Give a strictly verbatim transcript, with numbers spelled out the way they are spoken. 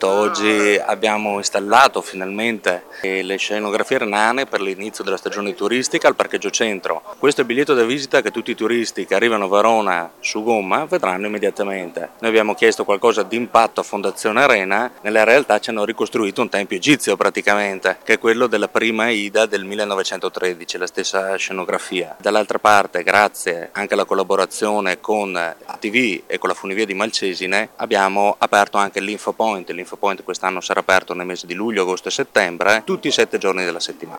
Esatto, oggi abbiamo installato finalmente le scenografie renane per l'inizio della stagione turistica al parcheggio centro. Questo è il biglietto da visita che tutti i turisti che arrivano a Verona su gomma vedranno immediatamente. Noi abbiamo chiesto qualcosa di impatto a Fondazione Arena, nella realtà ci hanno ricostruito un tempio egizio praticamente, che è quello della prima Aida del millenovecentotredici, la stessa scenografia. Dall'altra parte, grazie anche alla collaborazione con A T V e con la funivia di Malcesine, abbiamo aperto anche l'Infopoint. L'Infopoint quest'anno sarà aperto nei mesi di luglio, agosto e settembre, tutti i sette giorni della settimana.